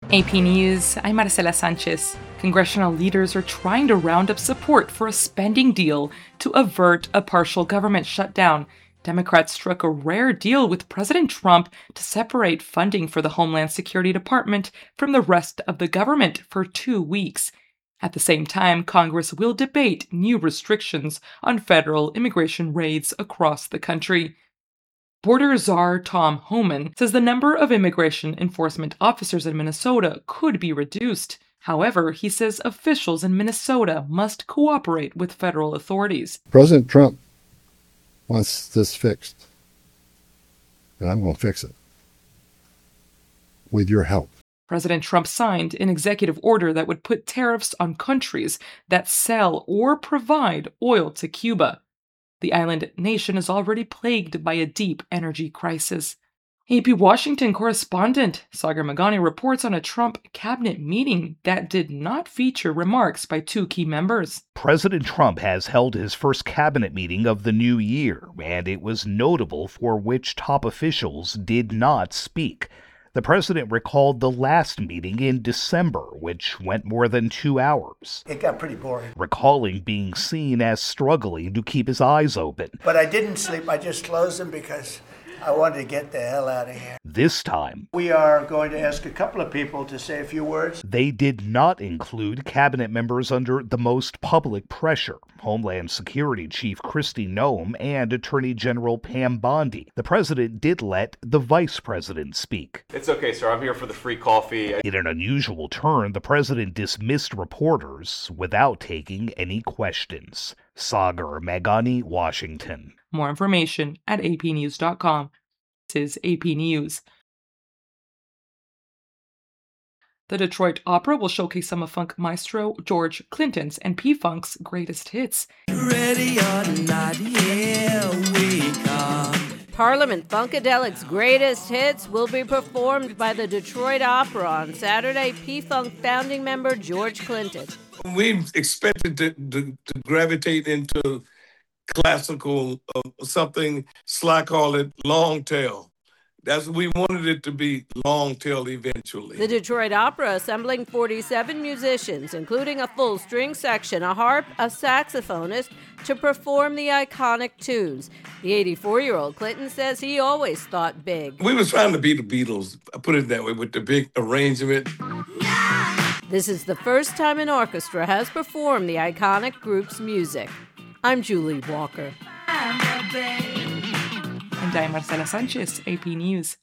AP News, I'm Marcela Sanchez. Congressional leaders are trying to round up support for a spending deal to avert a partial government shutdown. Democrats struck a rare deal with President Trump to separate funding for the Homeland Security Department from the rest of the government for 2 weeks. At the same time, Congress will debate new restrictions on federal immigration raids across the country. Border Czar Tom Homan says the number of immigration enforcement officers in Minnesota could be reduced. However, he says officials in Minnesota must cooperate with federal authorities. President Trump wants this fixed, and I'm going to fix it with your help. President Trump signed an executive order that would put tariffs on countries that sell or provide oil to Cuba. The island nation is already plagued by a deep energy crisis. AP Washington correspondent Sagar Meghani reports on a Trump cabinet meeting that did not feature remarks by two key members. President Trump has held his first cabinet meeting of the new year, and it was notable for which top officials did not speak. The president recalled the last meeting in December, which went more than 2 hours. It got pretty boring. Recalling being seen as struggling to keep his eyes open. But I didn't sleep. I just closed them because I wanted to get the hell out of here. This time, we are going to ask a couple of people to say a few words. They did not include cabinet members under the most public pressure, Homeland Security Chief Kristi Noem and Attorney General Pam Bondi. The president did let the vice president speak. It's okay, sir. I'm here for the free coffee. In an unusual turn, the president dismissed reporters without taking any questions. Sagar Meghani, Washington. More information at apnews.com. This is AP News. The Detroit Opera will showcase some of funk maestro George Clinton's and P-Funk's greatest hits. Ready or not, here we come. Parliament Funkadelic's greatest hits will be performed by the Detroit Opera on Saturday. P-Funk founding member George Clinton. We expected to gravitate into classical something. Sly called it long tail. We wanted it to be long tail eventually. The Detroit Opera assembling 47 musicians, including a full string section, a harp, a saxophonist, to perform the iconic tunes. The 84-year-old Clinton says he always thought big. We were trying to be the Beatles, I put it that way, with the big arrangement. This is the first time an orchestra has performed the iconic group's music. I'm Julie Walker. And I'm Marcela Sanchez, AP News.